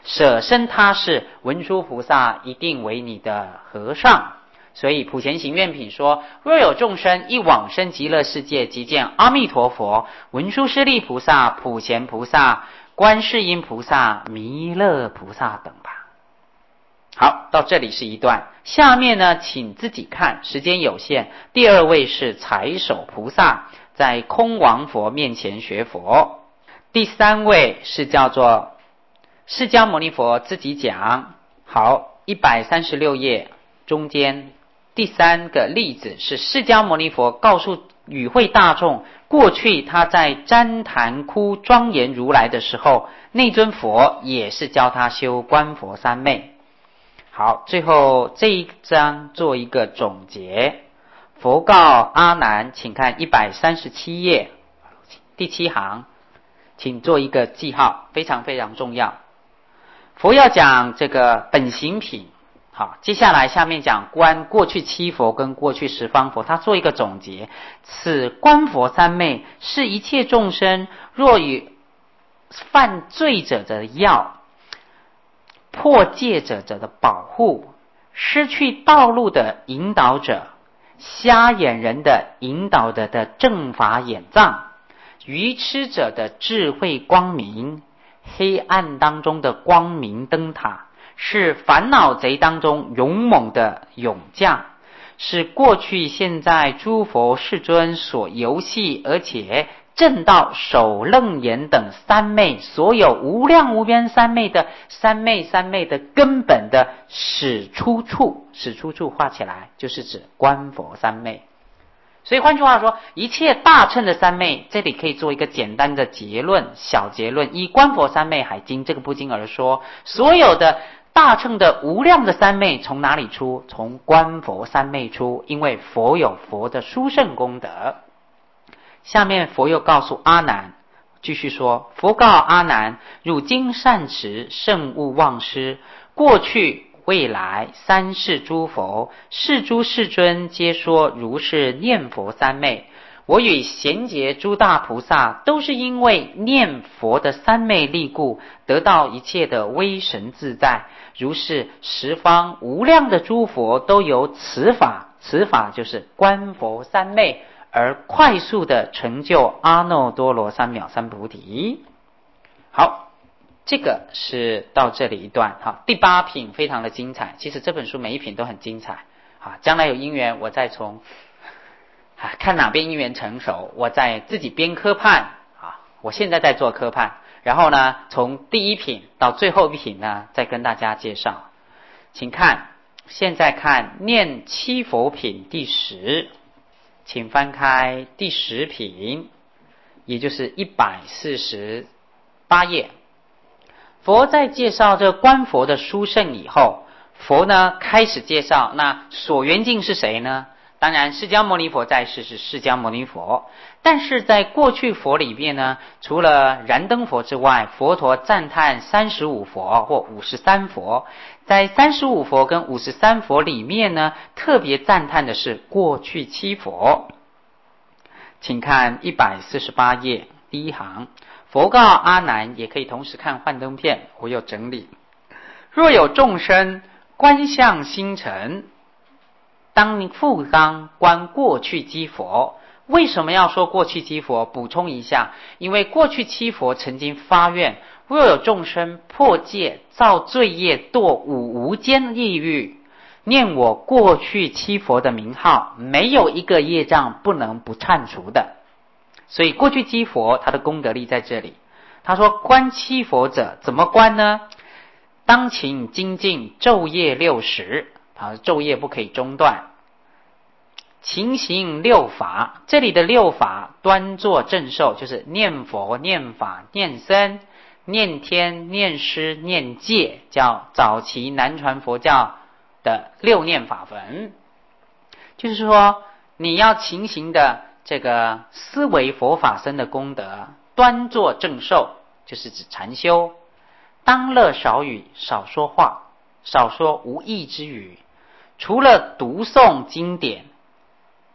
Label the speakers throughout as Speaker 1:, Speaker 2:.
Speaker 1: 舍身他世，文殊菩萨一定为你的和尚。所以普贤行愿品说，若有众生一往生极乐世界，即见阿弥陀佛、文殊师利菩萨、普贤菩萨、观世音菩萨、弥勒菩萨等吧。好，到这里是一段，下面呢请自己看，时间有限。第二位是财首菩萨，在空王佛面前学佛。第三位是叫做释迦牟尼佛自己讲。好，136页中间第三个例子是释迦牟尼佛告诉与会大众，过去他在旃檀窟庄严如来的时候，那尊佛也是教他修观佛三昧。好，最后这一章做一个总结。佛告阿难，请看137页第7行，请做一个记号，非常非常重要。佛要讲这个本行品，好，接下来下面讲观过去七佛跟过去十方佛，他做一个总结。此观佛三昧是一切众生若与犯罪者的药，破戒者的保护，失去道路的引导者，瞎眼人的引导的正法眼藏，愚痴者的智慧光明，黑暗当中的光明灯塔，是烦恼贼当中勇猛的勇将，是过去现在诸佛世尊所游戏而且正道首楞严等三昧，所有无量无边三昧的三昧的根本的始出处画起来就是指观佛三昧。所以换句话说，一切大乘的三昧，这里可以做一个简单的结论，小结论。以观佛三昧海经这个部经而说，所有的大乘的无量的三昧从哪里出？从观佛三昧出，因为佛有佛的殊胜功德。下面佛又告诉阿难，继续说，佛告阿难，汝今善持，慎勿忘失。过去未来三世诸佛，是诸世尊皆说如是念佛三昧。我与贤劫诸大菩萨都是因为念佛的三昧力故，得到一切的威神自在。如是十方无量的诸佛都由此法就是观佛三昧，而快速的成就阿耨多罗三藐三菩提。好，这个是到这里一段。好，第8品非常的精彩，其实这本书每一品都很精彩。好，将来有因缘我再从看哪边因缘成熟，我再自己编科判。我现在在做科判，然后呢从第1品到最后一品呢再跟大家介绍。请看，现在看念七佛品第10，请翻开第10品，也就是148页。佛在介绍这观佛的殊胜以后，佛呢开始介绍那所缘境是谁呢？当然释迦牟尼佛在世是释迦牟尼佛，但是在过去佛里面呢，除了燃灯佛之外，佛陀赞叹35佛或53佛。在35佛跟53佛里面呢，特别赞叹的是过去七佛。请看148页第1行，佛告阿难，也可以同时看幻灯片，我有整理。若有众生观相星辰，当复当观过去七佛。为什么要说过去七佛？补充一下，因为过去七佛曾经发愿，若有众生破戒造罪业堕五无间地狱，念我过去七佛的名号，没有一个业障不能不忏除的。所以过去七佛他的功德力在这里。他说观七佛者怎么观呢？当勤精进昼夜60，昼夜不可以中断。勤行6法，这里的6法端坐正受，就是念佛、念法、念僧、念天、念师、念戒，叫早期南传佛教的6念法门。就是说你要勤行的这个思维佛法僧的功德，端坐正受就是指禅修，当乐少语，少说话，少说无益之语，除了读诵经典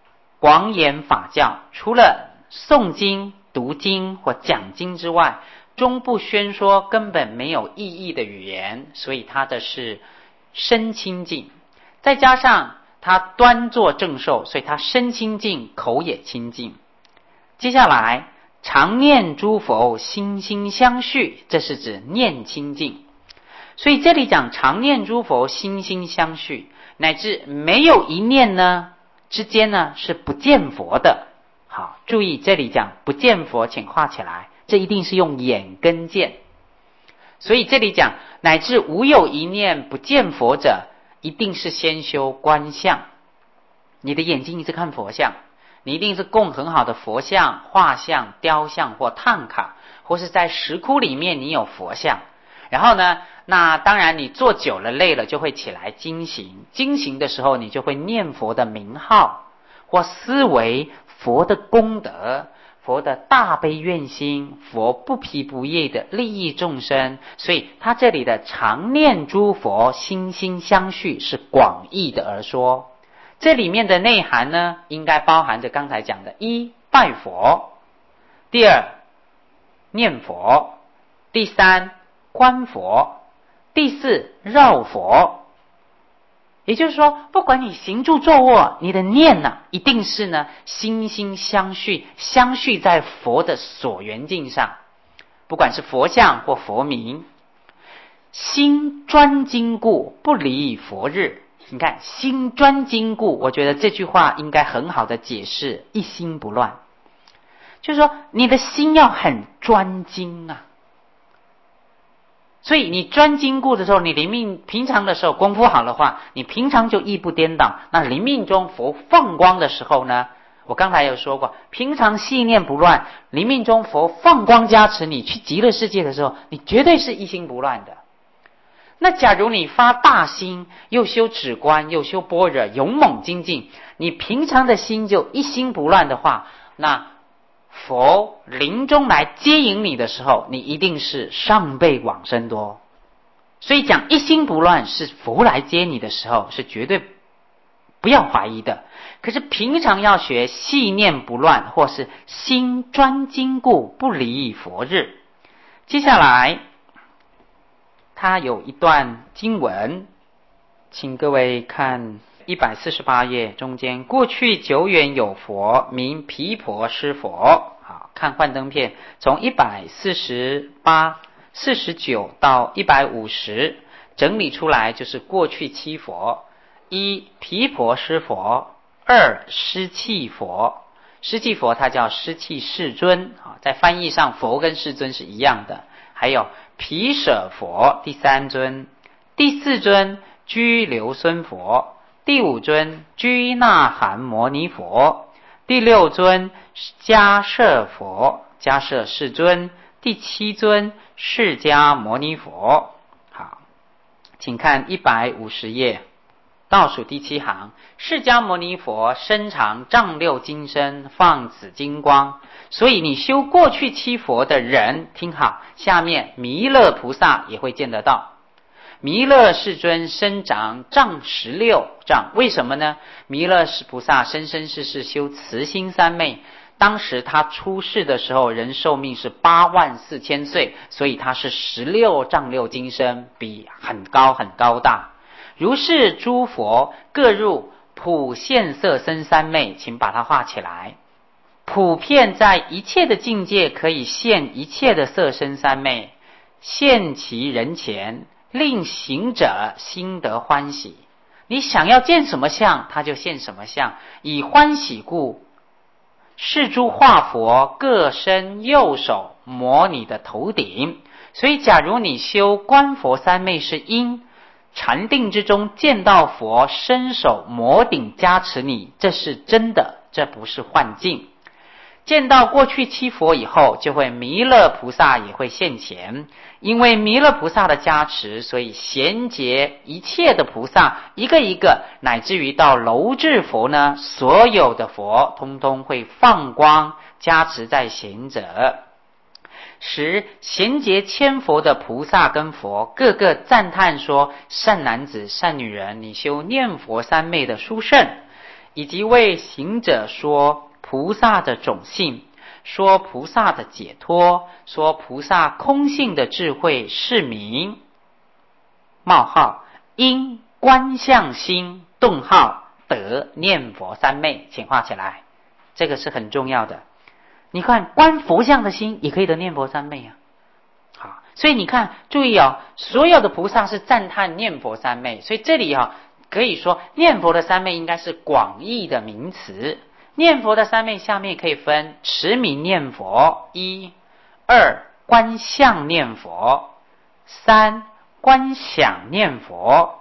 Speaker 1: 广演法教，除了诵经、读经或讲经之外， 终不宣说根本没有意义的语言，所以他的是身清净，再加上他端坐正受，所以他身清净，口也清净。接下来常念诸佛，心心相续，这是指念清净。所以这里讲常念诸佛，心心相续，乃至没有一念呢之间呢是不见佛的。好，注意这里讲不见佛，请画起来，这一定是用眼跟见。所以这里讲乃至无有一念不见佛者，一定是先修观相。你的眼睛一直看佛像，你一定是供很好的佛像、画像、雕像或炭卡，或是在石窟里面你有佛像。然后呢，那当然你坐久了累了就会起来经行，经行的时候你就会念佛的名号，或思维佛的功德，佛的大悲愿心，佛不疲不厌的利益众生。所以他这里的常念诸佛，心心相续是广义的而说。这里面的内涵呢，应该包含着刚才讲的：一、拜佛；第二、念佛；第三、观佛；第四、绕佛。也就是说，不管你行住坐卧，你的念呢，一定是呢心心相续，相续在佛的所缘境上，不管是佛像或佛名。心专精故，不离佛日。你看心专精故，我觉得这句话应该很好的解释一心不乱，就是说你的心要很专精啊。所以你专精故的时候，你临命平常的时候功夫好的话，你平常就亦不颠倒。那临命中佛放光的时候呢，我刚才有说过，平常细念不乱，临命中佛放光加持你去极乐世界的时候，你绝对是一心不乱的。那假如你发大心，又修止观，又修般若，勇猛精进，你平常的心就一心不乱的话，那佛临终来接引你的时候，你一定是上辈往生多。所以讲一心不乱是佛来接你的时候，是绝对不要怀疑的。可是平常要学细念不乱，或是心专精故，不离佛日。接下来他有一段经文，请各位看148页中间，过去久远有佛名毗婆尸佛。好，看幻灯片，从148、49到150整理出来，就是过去七佛：一、毗婆尸佛；二、尸弃佛。尸弃佛它叫尸弃世尊，在翻译上佛跟世尊是一样的。还有毗舍佛第三尊，第四尊居留孙佛，第五尊居那含摩尼佛，第六尊迦摄佛，迦摄世尊，第七尊释迦牟尼佛。好，请看150页倒数第七行，释迦牟尼佛身长丈六金身，放紫金光。所以你修过去七佛的人，听好，下面弥勒菩萨也会见得到。弥勒世尊身长丈16丈，为什么呢？弥勒菩萨生生世世修慈心三昧，当时他出世的时候人寿命是84000岁，所以他是16丈6金身，比很高很高大。如是诸佛各入普现色身三昧，请把它画起来。普遍在一切的境界可以现一切的色身三昧，现其人前，令行者心得欢喜。你想要见什么相，他就现什么相，以欢喜故，是诸化佛各伸右手摩你的头顶。所以假如你修观佛三昧是因，禅定之中见到佛伸手摩顶加持你，这是真的，这不是幻境。见到过去七佛以后，就会弥勒菩萨也会现前，因为弥勒菩萨的加持，所以贤劫一切的菩萨一个一个，乃至于到楼至佛呢，所有的佛通通会放光加持在贤者，使贤劫千佛的菩萨跟佛个个赞叹说：善男子善女人，你修念佛三昧的殊胜，以及为行者说菩萨的种性， 说菩萨的解脱，说菩萨空性的智慧是名冒号因观相心顿号得念佛三昧，请画起来，这个是很重要的。你看观佛像的心也可以得念佛三昧啊。好，所以你看注意哦，所有的菩萨是赞叹念佛三昧，所以这里可以说念佛的三昧应该是广义的名词。念佛的三昧下面可以分持名念佛1、2观相念佛，3观想念佛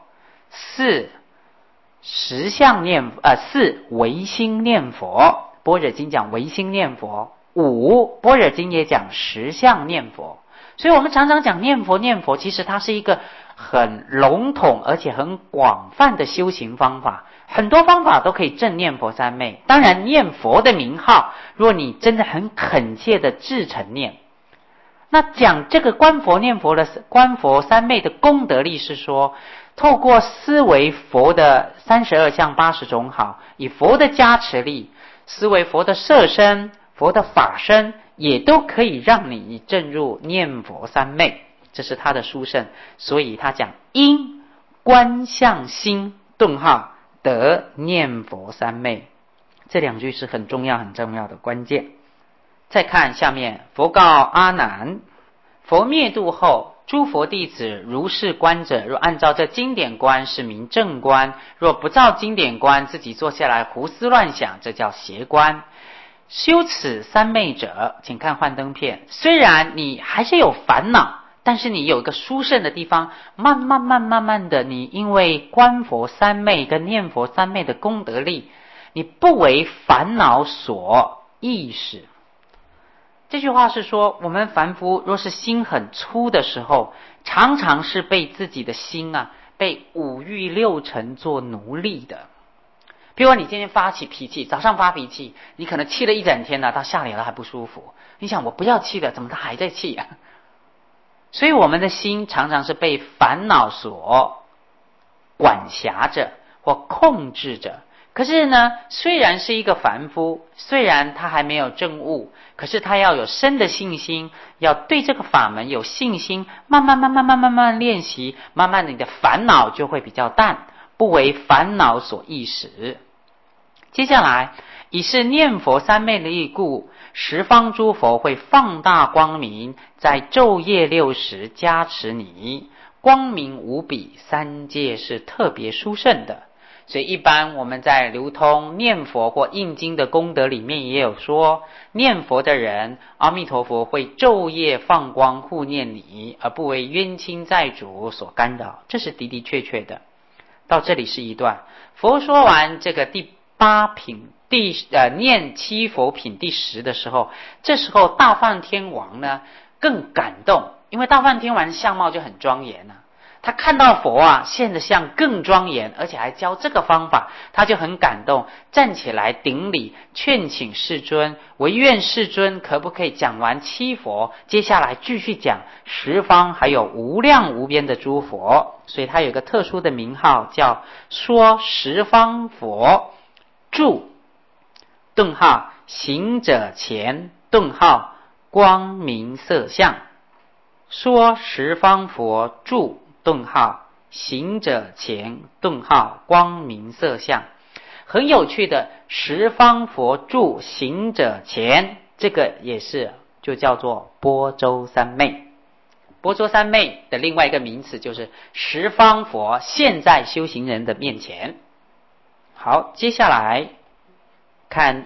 Speaker 1: ，4实相念4唯心念佛，般若经讲唯心念佛，5般若经也讲实相念佛。所以我们常常讲念佛，其实它是一个很笼统而且很广泛的修行方法，很多方法都可以证念佛三昧。当然念佛的名号，若你真的很恳切的至诚念，那讲这个观佛念佛的观佛三昧的功德力，是说透过思维佛的32相80种好，以佛的加持力，思维佛的色身、佛的法身，也都可以让你证入念佛三昧，这是他的殊胜。所以他讲因观相心顿号得念佛三昧，这2句是很重要的关键。再看下面，佛告阿难：佛灭度后，诸佛弟子如是观者，若按照这经典观是名正观，若不照经典观，自己坐下来胡思乱想，这叫邪观。修此三昧者，请看幻灯片，虽然你还是有烦恼，但是你有一个殊胜的地方，慢慢的，你因为观佛三昧跟念佛三昧的功德力，你不为烦恼所役使。这句话是说，我们凡夫若是心很粗的时候，常常是被自己的心被5欲6尘做奴隶的。比如说你今天发起脾气，早上发脾气，你可能气了一整天到下午了还不舒服，你想我不要气了，怎么他还在气啊？所以我们的心常常是被烦恼所管辖着或控制着。可是呢，虽然是一个凡夫，虽然他还没有证悟，可是他要有深的信心，要对这个法门有信心，慢慢练习，慢慢你的烦恼就会比较淡，不为烦恼所役使。接下来，以是念佛三昧力故，十方诸佛会放大光明，在昼夜6时加持你，光明无比，三界是特别殊胜的。所以一般我们在流通念佛或印经的功德里面也有说，念佛的人阿弥陀佛会昼夜放光护念你，而不为冤亲债主所干扰，这是的的确确的。到这里是一段。佛说完这个第8品念七佛品第10的时候，这时候大梵天王呢更感动，因为大梵天王相貌就很庄严他看到佛现的像更庄严，而且还教这个方法，他就很感动，站起来顶礼劝请世尊，唯愿世尊可不可以讲完七佛，接下来继续讲十方还有无量无边的诸佛。所以他有一个特殊的名号，叫说十方佛住顿号行者前顿号光明色相，说十方佛住顿号行者前顿号光明色相。很有趣的，十方佛住行者前，这个也是就叫做般舟三昧。般舟三昧的另外一个名词就是十方佛现在修行人的面前。好，接下来看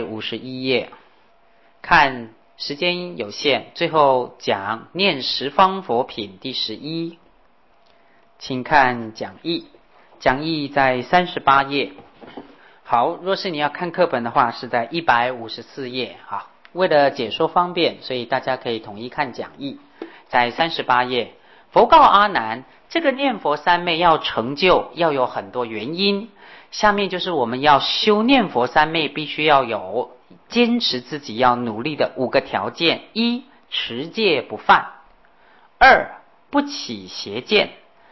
Speaker 1: 151页，看时间有限，最后讲念十方佛品第11，请看讲义，讲义在38页。好，若是你要看课本的话，是在154页为了解说方便，所以大家可以统一看讲义，在38页。佛告阿难，这个念佛三昧要成就，要有很多原因。下面就是我们要修念佛三昧必须要有坚持自己要努力的5个条件： 1. 持戒不犯； 2. 不起邪见；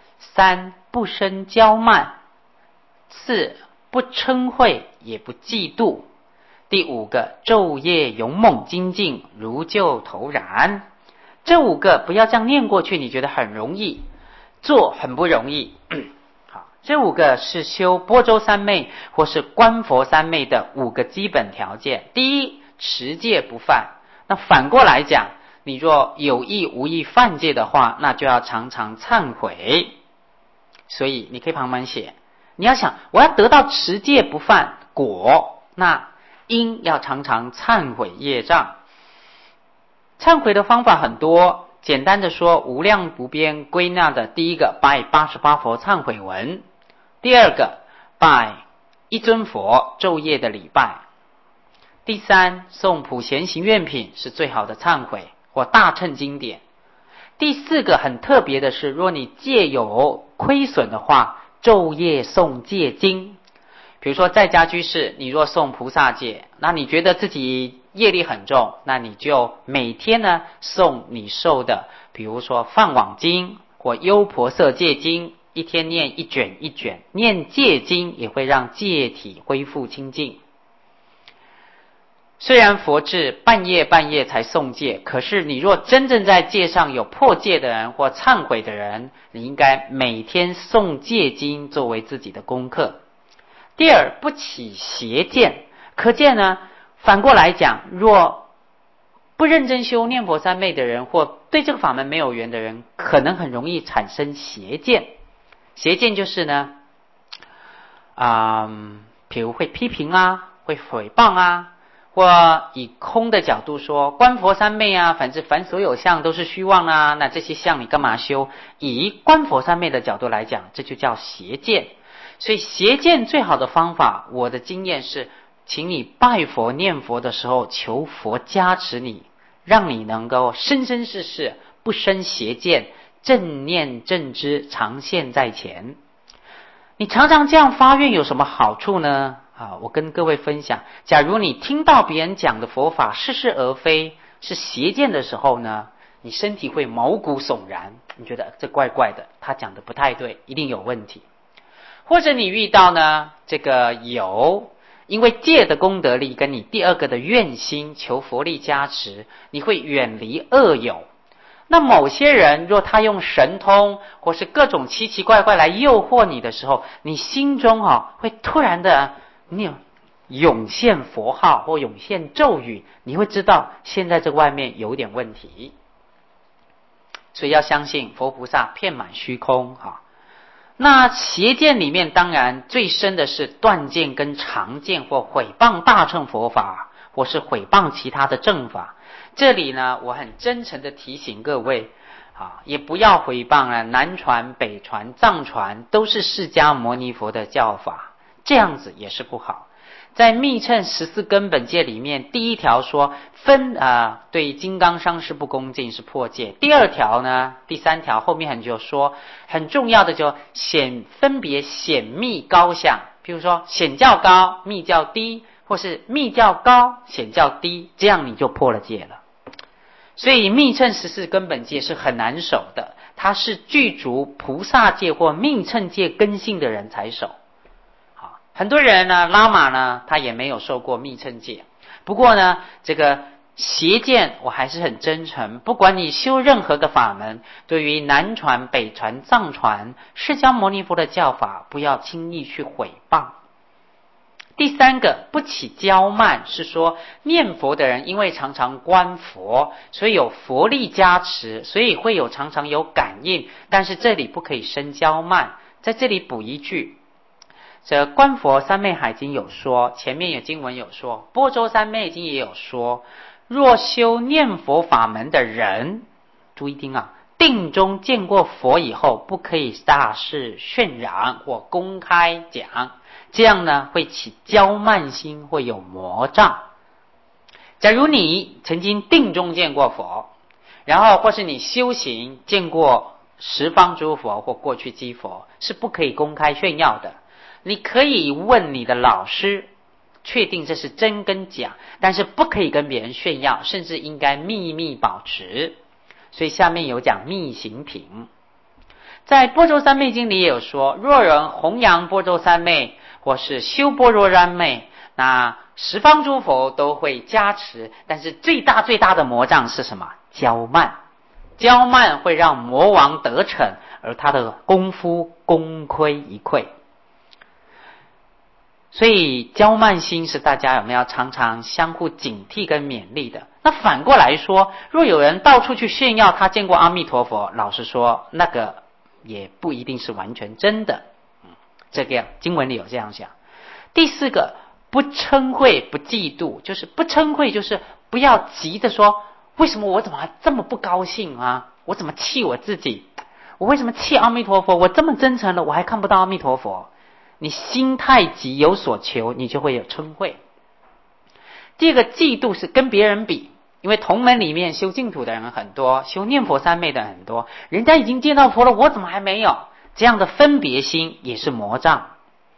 Speaker 1: 3. 不生骄慢； 4. 不嗔恚也不嫉妒； 第5个，昼夜勇猛精进，如旧投然。这5个不要这样念过去，你觉得很容易，做很不容易。好，这5个是修般舟三昧或是观佛三昧的5个基本条件。第一，持戒不犯。那反过来讲，你若有意无意犯戒的话，那就要常常忏悔。所以你可以旁边写，你要想我要得到持戒不犯果，那因要常常忏悔业障。忏悔的方法很多，简单的说，无量无边归纳的第一个，拜88佛忏悔文；第二个，拜一尊佛昼夜的礼拜；第三，诵普贤行愿品是最好的忏悔或大乘经典；第4个很特别的是，若你戒有亏损的话，昼夜诵戒经。比如说在家居士，你若诵菩萨戒，那你觉得自己业力很重，那你就每天呢诵你受的，比如说梵网经或优婆塞戒经，一天念一卷一卷，念戒经也会让戒体恢复清净。虽然佛制半夜才诵戒，可是你若真正在戒上有破戒的人或忏悔的人，你应该每天诵戒经作为自己的功课。第二，不起邪见。可见呢，反过来讲，若不认真修念佛三昧的人，或对这个法门没有缘的人，可能很容易产生邪见。邪见就是呢，比如会批评啊，会诽谤啊，或以空的角度说观佛三昧啊，反正凡所有相都是虚妄啊，那这些相你干嘛修？以观佛三昧的角度来讲，这就叫邪见。所以邪见最好的方法，我的经验是，请你拜佛念佛的时候，求佛加持你，让你能够生生世世不生邪见，正念正知常现在前。你常常这样发愿有什么好处呢？我跟各位分享，假如你听到别人讲的佛法似是而非，是邪见的时候呢，你身体会毛骨悚然，你觉得这怪怪的，他讲的不太对，一定有问题。或者你遇到呢，这个因为戒的功德力跟你第2个的愿心求佛力加持，你会远离恶友。那某些人若他用神通或是各种奇奇怪怪来诱惑你的时候，你心中会突然的涌现佛号或涌现咒语，你会知道现在这外面有点问题。所以要相信佛菩萨遍满虚空。那邪见里面当然最深的是断见跟常见，或毁谤大乘佛法，或是毁谤其他的正法。这里呢，我很真诚的提醒各位，也不要毁谤南传、北传、藏传都是释迦牟尼佛的教法，这样子也是不好。在密乘14根本戒里面，第1条说对金刚上师不恭敬是破戒。第2条呢，第3条后面就说很重要的就分别显密高下，譬如说显较高密较低，或是密较高显较低，这样你就破了戒了。所以密乘14根本戒是很难守的，它是具足菩萨戒或密乘戒根性的人才守。很多人呢，拉玛呢，他也没有受过密乘戒。不过呢，这个邪见我还是很真诚，不管你修任何的法门，对于南传、北传、藏传释迦牟尼佛的教法，不要轻易去毁谤。第3个，不起骄慢，是说念佛的人因为常常观佛，所以有佛力加持，所以会常常有感应，但是这里不可以生骄慢。在这里补一句，这观佛三昧海经有说，前面有经文有说，般舟三昧经也有说，若修念佛法门的人，注意听定中见过佛以后，不可以大肆渲染或公开讲，这样呢会起骄慢心，会有魔障。假如你曾经定中见过佛，然后或是你修行见过十方诸佛或过去积佛，是不可以公开炫耀的。你可以问你的老师，确定这是真跟假，但是不可以跟别人炫耀，甚至应该秘密保持。所以下面有讲密行品。在般舟三昧经里也有说，若人弘扬般舟三昧，或是修般若三昧，那十方诸佛都会加持，但是最大的魔障是什么？骄慢。骄慢会让魔王得逞，而他的功夫功亏一篑。所以骄慢心是大家有没有常常相互警惕跟勉励的？那反过来说，若有人到处去炫耀他见过阿弥陀佛，老实说，那个也不一定是完全真的。这个经文里有这样讲。第四个，不嗔恚不嫉妒，就是不嗔恚，就是不要急着说，为什么我怎么还这么不高兴啊？我怎么气我自己？我为什么气阿弥陀佛？我这么真诚了，我还看不到阿弥陀佛。你心太急，有所求，你就会有嗔恚。第二个，嫉妒是跟别人比，因为同门里面修净土的人很多，修念佛三昧的很多，人家已经见到佛了，我怎么还没有？这样的分别心也是魔障。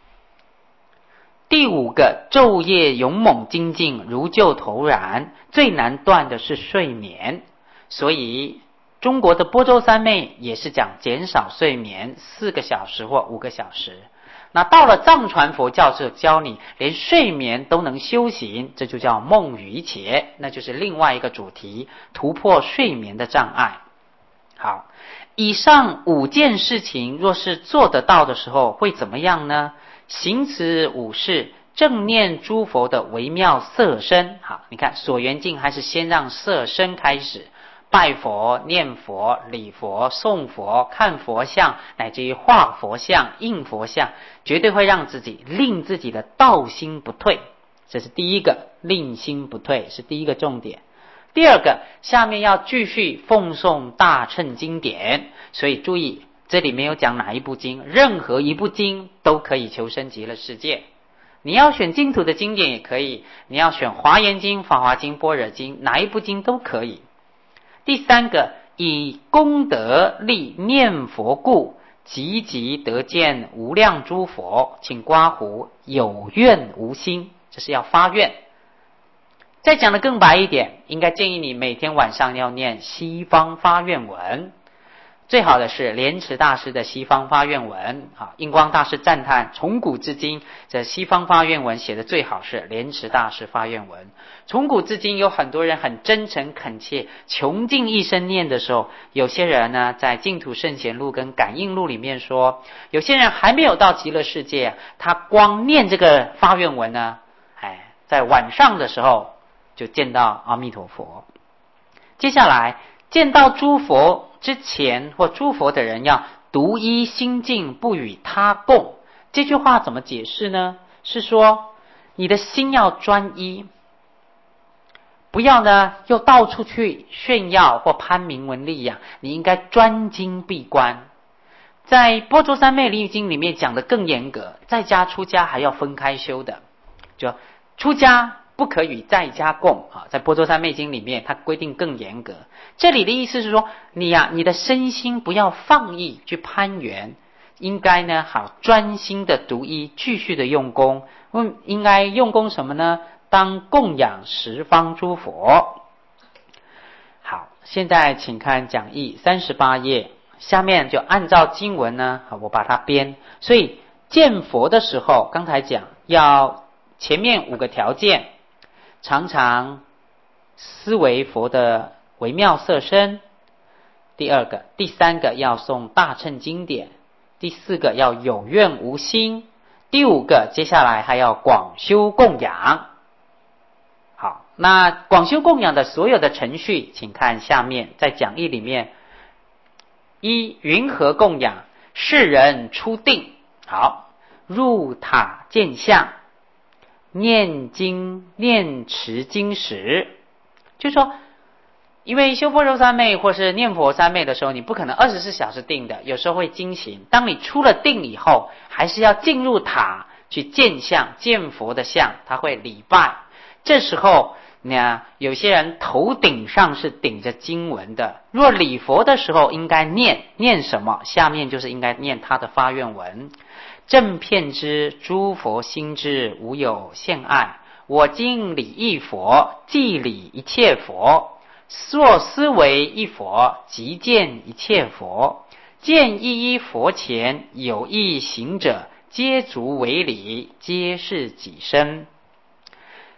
Speaker 1: 第五个，昼夜勇猛精进，如救头燃，最难断的是睡眠。所以中国的般舟三昧也是讲减少睡眠4个小时或5个小时。那到了藏传佛教是教你连睡眠都能修行，这就叫梦瑜伽，那就是另外一个主题，突破睡眠的障碍。好，以上5件事情若是做得到的时候会怎么样呢？行此5事，正念诸佛的微妙色身。好，你看所缘境还是先让色身开始，拜佛、念佛、礼佛、诵佛、看佛像，乃至于画佛像、印佛像，绝对会让令自己的道心不退。这是第一个，令心不退是第一个重点。第二个，下面要继续奉诵大乘经典，所以注意这里没有讲哪一部经，任何一部经都可以求生极乐世界。你要选净土的经典也可以，你要选华严经、法华经、般若经，哪一部经都可以。第三个，以功德力念佛故，急急得见无量诸佛，请刮胡有愿无心，这是要发愿。再讲的更白一点，应该建议你每天晚上要念西方发愿文，最好的是莲池大师的西方发愿文。印光大师赞叹从古至今这西方发愿文写的最好是莲池大师发愿文。从古至今有很多人很真诚恳切穷尽一生念的时候，有些人呢在净土圣贤录跟感应录里面说，有些人还没有到极乐世界，他光念这个发愿文呢，在晚上的时候就见到阿弥陀佛。接下来见到诸佛之前或诸佛的人要独一心净，不与他共。这句话怎么解释呢？是说你的心要专一，不要呢又到处去炫耀或攀名闻利养，你应该专精闭关。在般舟三昧力经里面讲的更严格，在家出家还要分开修的，就出家不可与在家共在般舟三昧经里面它规定更严格。这里的意思是说，你的身心不要放逸去攀缘，应该呢好专心的独一，继续的用功。应该用功什么呢？当供养十方诸佛。好，现在请看讲义38页，下面就按照经文呢，我把它编。所以见佛的时候，刚才讲要前面5个条件，常常思维佛的微妙色身。第二个，第三个要诵大乘经典。第四个要有愿无心。第5个，接下来还要广修供养。好，那广修供养的所有的程序，请看下面在讲义里面。一，云何供养？世人初定。好，入塔见相，念经念持经时，就是说因为修般舟三昧或是念佛三昧的时候，你不可能24小时定的，有时候会惊醒。当你出了定以后，还是要进入塔去见相，见佛的相，他会礼拜。这时候呢，有些人头顶上是顶着经文的，若礼佛的时候应该念什么？下面就是应该念他的发愿文。正遍知诸佛心之无有限爱，我今礼一佛，即礼一切佛。若思维一佛，即见一切佛。见一一佛前有意行者，皆足为礼，皆是己身。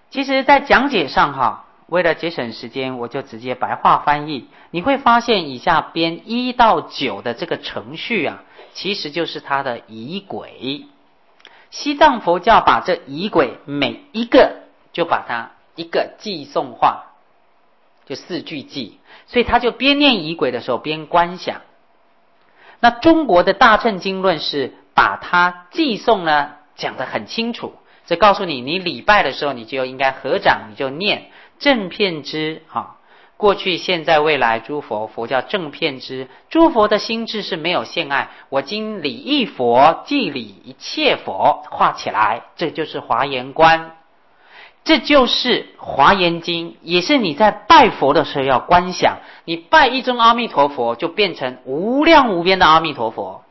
Speaker 1: 其实在讲解上为了节省时间，我就直接白话翻译。你会发现以下编1到9的这个程序其实就是它的仪轨。西藏佛教把这仪轨每一个就把它一个寄诵化，就4句偈，所以他就边念仪轨的时候边观想。那中国的大乘经论是把它寄诵呢讲得很清楚，这告诉你，你礼拜的时候你就应该合掌，你就念正遍知过去现在未来诸佛，佛叫正遍知，诸佛的心智是没有限碍，我今礼一佛，即礼一切佛，画起来，这就是华严观，这就是华严经，也是你在拜佛的时候要观想，你拜一尊阿弥陀佛就变成无量无边的阿弥陀佛。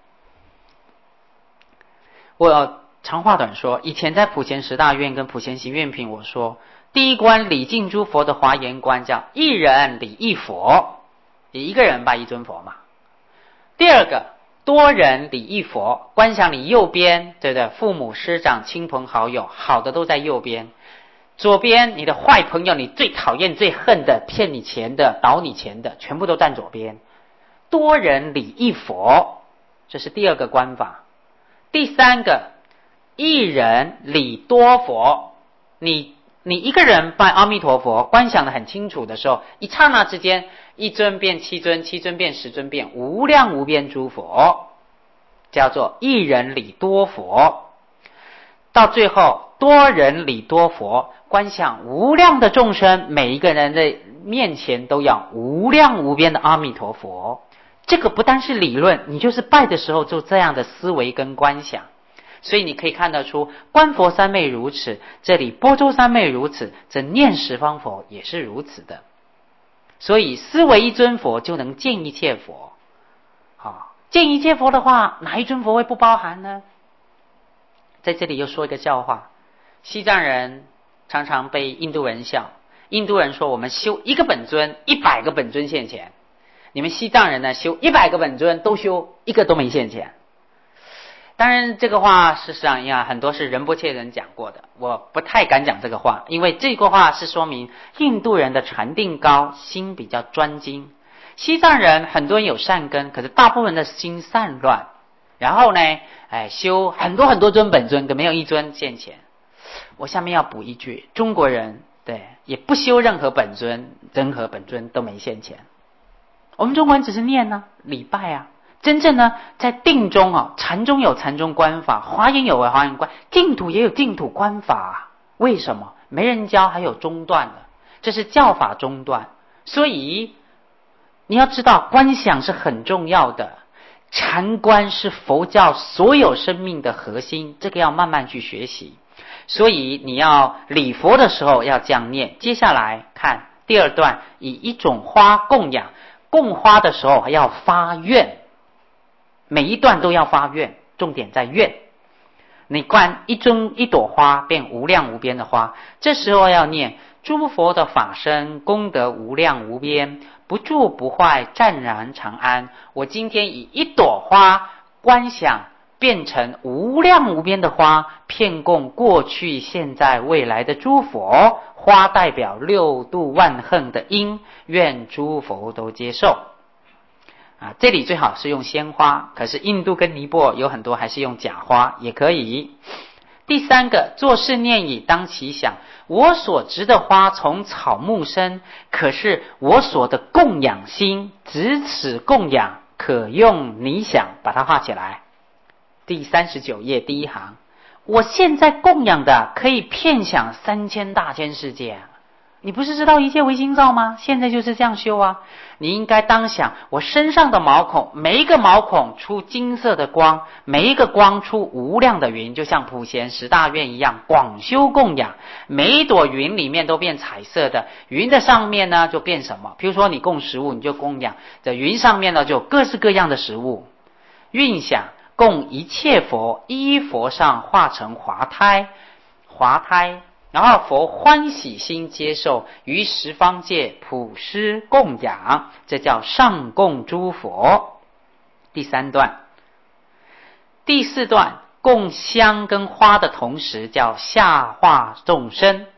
Speaker 1: 我长话短说，以前在普贤十大愿跟普贤行愿品我说，第一关礼敬诸佛的华严观叫一人礼一佛，你一个人拜一尊佛嘛。第二个多人礼一佛，观想你右边对不对？父母师长亲朋好友，好的都在右边，左边你的坏朋友，你最讨厌最恨的，骗你钱的，倒你钱的，全部都站左边。多人礼一佛，这是第二个观法。第三个一人礼多佛，你一个人拜阿弥陀佛，观想得很清楚的时候，一刹那之间，一尊变7尊，7尊变10尊，变无量无边诸佛，叫做一人礼多佛。到最后多人礼多佛，观想无量的众生，每一个人的面前都要无量无边的阿弥陀佛。这个不单是理论，你就是拜的时候就这样的思维跟观想。所以你可以看得出，观佛三昧如此，这里般舟三昧如此，这念十方佛也是如此的。所以思维一尊佛就能见一切佛。见一切佛的话，哪一尊佛会不包含呢？在这里又说一个笑话，西藏人常常被印度人笑，印度人说我们修一个本尊，100个本尊现前，你们西藏人呢修100个本尊都修一个都没现前。当然这个话事实上很多是仁波切人讲过的，我不太敢讲这个话，因为这个话是说明印度人的禅定高，心比较专精。西藏人很多人有善根，可是大部分的心散乱，然后呢修很多很多尊本尊，可没有一尊现前。我下面要补一句，中国人也不修任何本尊，任何本尊都没现前。我们中国人只是念礼拜真正呢在定中禅中有禅中观法，华严有华严观，净土也有净土观法。为什么？没人教，还有中断的，这是教法中断。所以你要知道观想是很重要的，禅观是佛教所有生命的核心，这个要慢慢去学习。所以你要礼佛的时候要这样念。接下来看第二段，以一种花供养，供花的时候还要发愿，每一段都要发愿，重点在愿。你观一朵花变无量无边的花，这时候要念诸佛的法身功德无量无边，不住不坏，湛然常安。我今天以一朵花观想变成无量无边的花，遍供过去现在未来的诸佛，花代表6度万恒的因，愿诸佛都接受。这里最好是用鲜花，可是印度跟尼泊尔有很多还是用假花也可以。第三个，作是念已当其想，我所植的花从草木生，可是我所的供养心只此供养，可用你想，把它画起来。第39页第一行，我现在供养的可以遍享3000大千世界。你不是知道一切唯心造吗？现在就是这样修你应该当想，我身上的毛孔，每一个毛孔出金色的光，每一个光出无量的云，就像普贤十大愿一样，广修供养。每一朵云里面都变彩色的，云的上面呢就变什么？比如说你供食物，你就供养在云上面呢就有各式各样的食物。运想供一切佛，依佛上化成华胎，然后佛欢喜心接受，于十方界普施供养，这叫上供诸佛。第三段。第四段，供香跟花的同时叫下化众生。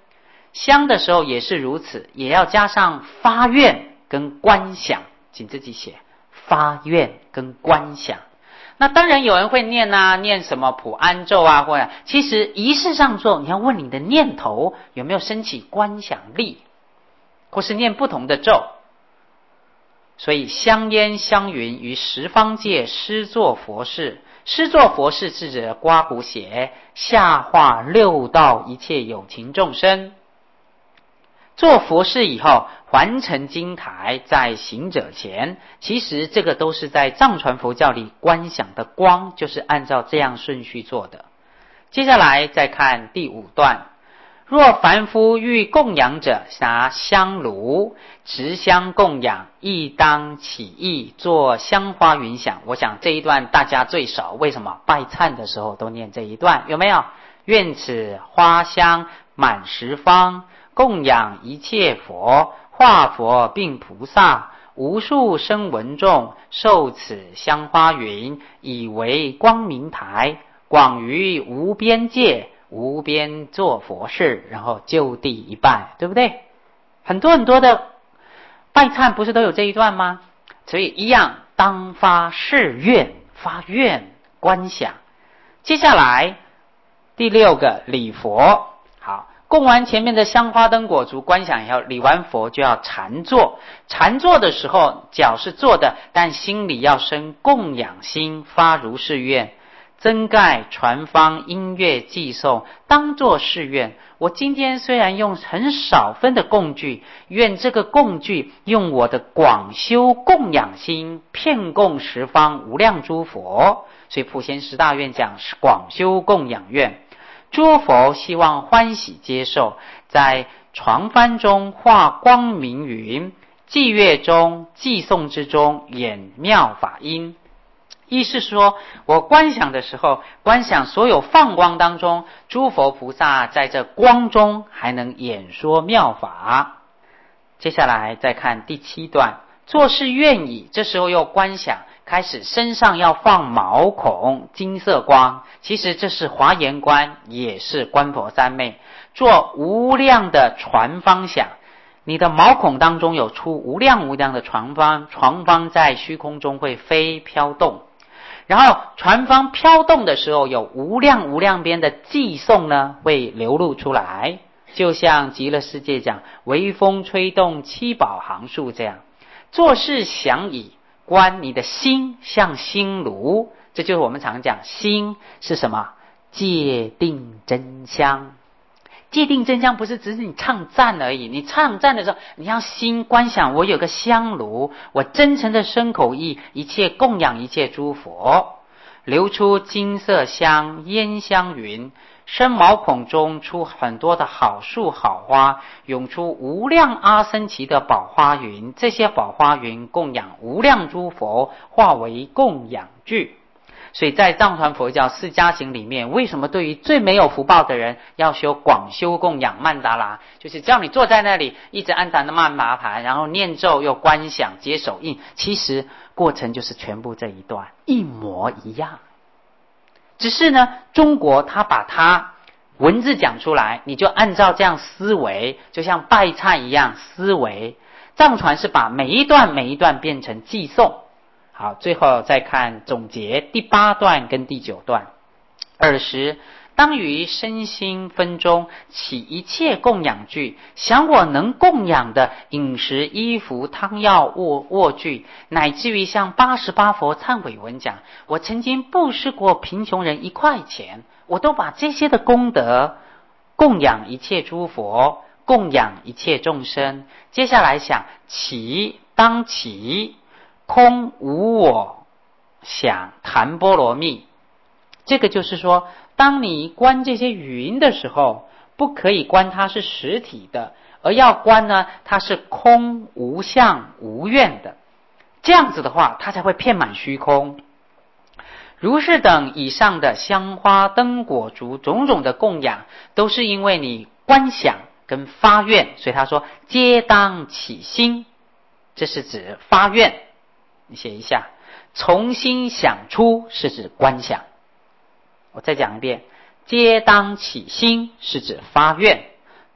Speaker 1: 香的时候也是如此，也要加上发愿跟观想，请自己写发愿跟观想。那当然有人会念念什么普安咒或者其实仪式上做，你要问你的念头有没有升起观想力，或是念不同的咒。所以香烟香云于十方界施作佛事，施作佛事是指刮胡写下化六道一切有情众生。做佛事以后还成金台在行者前，其实这个都是在藏传佛教里观想的光，就是按照这样顺序做的。接下来再看第5段，若凡夫欲供养者，拿香炉持香供养，亦当起意做香花云想。我想这一段大家最熟，为什么拜忏的时候都念这一段，有没有？愿此花香满十方，供养一切佛，化佛并菩萨，无数声闻众，受此香花云，以为光明台，广于无边界，无边做佛事，然后就地一拜，对不对？很多的拜忏不是都有这一段吗？所以一样当发誓愿，发愿观想。接下来第6个礼佛。好，供完前面的香花灯果烛观想以后，礼完佛就要禅坐。禅坐的时候脚是坐的，但心里要生供养心，发如是愿，增盖传方音乐寄送，当作誓愿。我今天虽然用很少分的供具，愿这个供具用我的广修供养心，遍供十方无量诸佛。所以普贤十大愿讲是广修供养愿，诸佛希望欢喜接受，在传幡中化光明云，祭乐中寄送之中演妙法音。意思说我观想的时候，观想所有放光当中，诸佛菩萨在这光中还能演说妙法。接下来再看第7段，做事愿意，这时候又观想开始身上要放毛孔金色光，其实这是华严观，也是观佛三昧，做无量的传方想。你的毛孔当中有出无量的传方，传方在虚空中会飞飘动，然后传方飘动的时候，有无量边的寄送呢会流露出来，就像极乐世界讲微风吹动七宝行树这样。做事想以观你的心像心炉，这就是我们常讲心是什么？戒定真香。戒定真香不是只是你唱赞而已，你唱赞的时候你要心观想，我有个香炉，我真诚的身口意一切供养一切诸佛，流出金色香烟香云，身毛孔中出很多的好树好花，涌出无量阿僧祇的宝花云，这些宝花云供养无量诸佛，化为供养具。所以在藏传佛教四加行里面，为什么对于最没有福报的人要修广修供养曼达拉，就是叫你坐在那里一直安禅的曼达盘，然后念咒又观想接手印，其实过程就是全部这一段一模一样。只是呢中国他把它文字讲出来，你就按照这样思维，就像拜忏一样思维。藏传是把每一段变成寄诵。好，最后再看总结第8段跟第9段。20当于身心分中起一切供养具，想我能供养的饮食衣服汤药卧具，乃至于像88佛忏悔文讲，我曾经布施过贫穷人1块钱，我都把这些的功德供养一切诸佛，供养一切众生。接下来想当起空无我想谈波罗蜜，这个就是说当你观这些云的时候，不可以观它是实体的，而要观呢它是空无相无愿的，这样子的话它才会遍满虚空。如是等以上的香花灯果烛种种的供养，都是因为你观想跟发愿，所以他说皆当起心，这是指发愿。你写一下，从心想出是指观想。我再讲一遍，皆当起心是指发愿，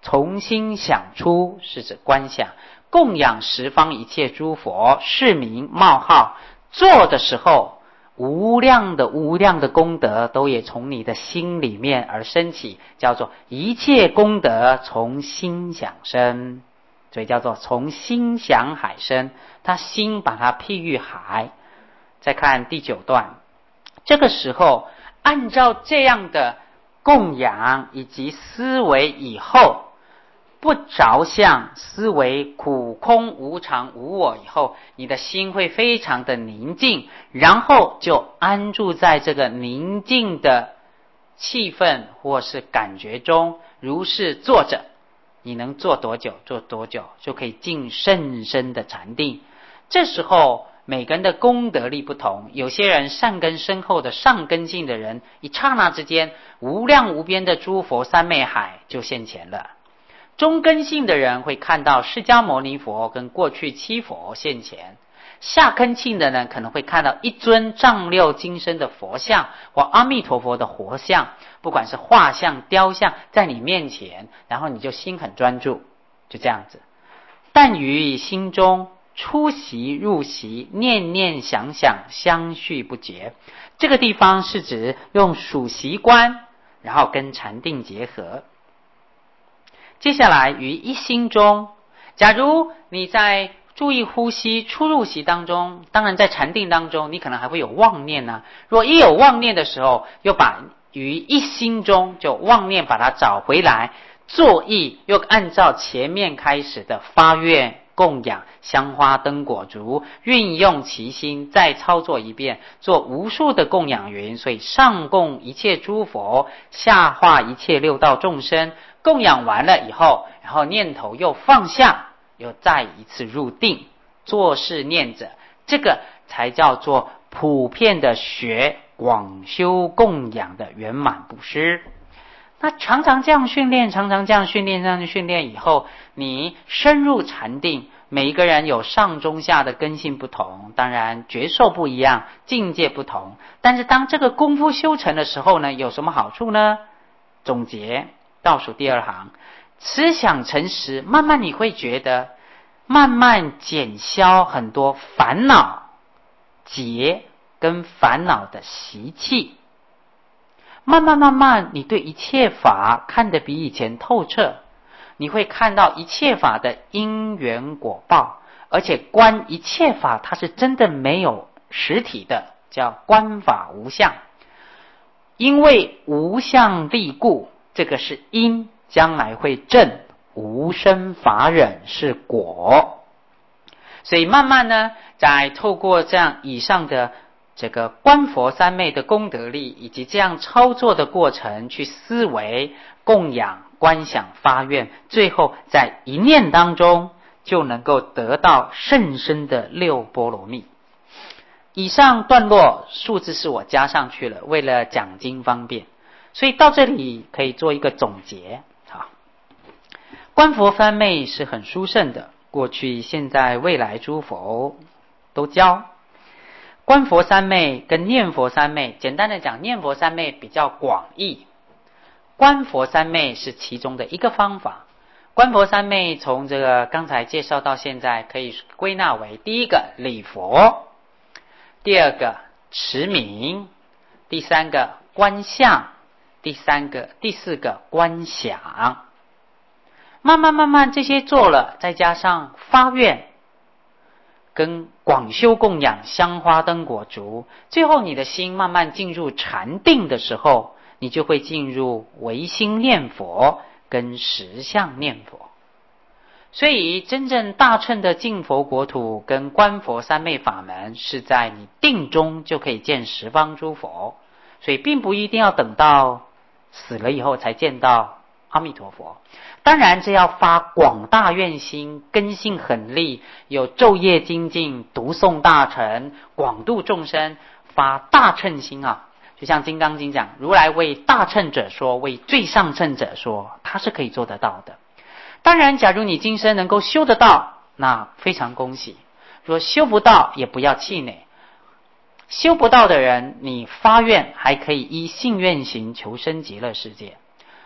Speaker 1: 从心想出是指观想，供养十方一切诸佛，是名冒号。做的时候，无量的功德都也从你的心里面而升起，叫做一切功德从心想生，所以叫做从心想海生。他心把它譬喻海。再看第9段，这个时候按照这样的供养以及思维以后，不着相思维苦空无常无我以后，你的心会非常的宁静，然后就安住在这个宁静的气氛或是感觉中，如是坐着，你能坐多久坐多久，就可以进甚深的禅定。这时候每个人的功德力不同，有些人善根深厚的上根性的人，一刹那之间无量无边的诸佛三昧海就现前了。中根性的人会看到释迦牟尼佛跟过去七佛现前，下根性的人可能会看到一尊丈六金身的佛像或阿弥陀佛的活像，不管是画像雕像在你面前，然后你就心很专注，就这样子。但于心中出习入习，念念想想相续不绝，这个地方是指用数息观，然后跟禅定结合。接下来于一心中，假如你在注意呼吸出入息当中，当然在禅定当中你可能还会有妄念啊，如果一有妄念的时候，又把于一心中就妄念把它找回来，作意又按照前面开始的发愿供养香花灯果烛，运用其心再操作一遍，做无数的供养云，所以上供一切诸佛，下化一切六道众生。供养完了以后，然后念头又放下，又再一次入定，做事念着，这个才叫做普遍的学广修供养的圆满布施。那常常这样训练，常常这样训练以后，你深入禅定，每一个人有上中下的根性不同，当然觉受不一样，境界不同，但是当这个功夫修成的时候呢，有什么好处呢？总结倒数第2行，思想诚实，慢慢你会觉得慢慢减消很多烦恼结跟烦恼的习气，慢慢你对一切法看得比以前透彻，你会看到一切法的因缘果报，而且观一切法它是真的没有实体的，叫观法无相。因为无相力故，这个是因，将来会证无生法忍是果。所以慢慢呢，在透过这样以上的这个观佛三昧的功德力，以及这样操作的过程，去思维供养观想发愿，最后在一念当中就能够得到甚深的六波罗蜜。以上段落数字是我加上去了，为了讲经方便，所以到这里可以做一个总结。好，观佛三昧是很殊胜的，过去现在未来诸佛都教。观佛三昧跟念佛三昧，简单的讲，念佛三昧比较广义，观佛三昧是其中的一个方法。观佛三昧从这个刚才介绍到现在，可以归纳为第一个礼佛，第二个持名，第三个观相，第四个观想。慢慢这些做了，再加上发愿跟广修供养香花灯果烛，最后你的心慢慢进入禅定的时候，你就会进入唯心念佛跟实相念佛。所以真正大乘的净佛国土跟观佛三昧法门，是在你定中就可以见十方诸佛，所以并不一定要等到死了以后才见到阿弥陀佛。当然这要发广大愿心，根性很利，有昼夜精进，读诵大乘，广度众生，发大乘心啊。就像金刚经讲，如来为大乘者说，为最上乘者说，他是可以做得到的。当然假如你今生能够修得到，那非常恭喜，若修不到也不要气馁。修不到的人，你发愿还可以依信愿行求生极乐世界。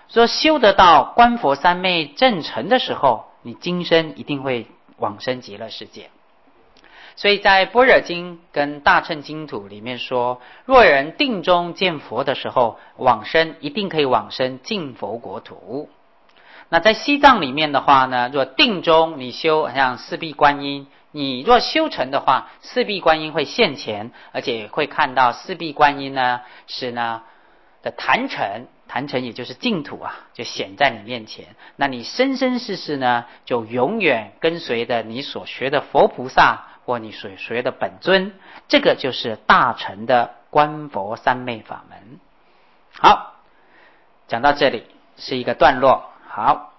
Speaker 1: 说修得到观佛三昧正成的时候，你今生一定会往生极乐世界。所以在般若经跟大乘经土里面说，若人定中见佛的时候，往生一定可以往生净佛国土。那在西藏里面的话呢，若定中你修像四臂观音，你若修成的话，四臂观音会现前，而且会看到四臂观音呢是呢的坛城，坛城也就是净土啊，就显在你面前。那你生生世世呢，就永远跟随着你所学的佛菩萨或你所学的本尊，这个就是大乘的观佛三昧法门。好，讲到这里是一个段落。好，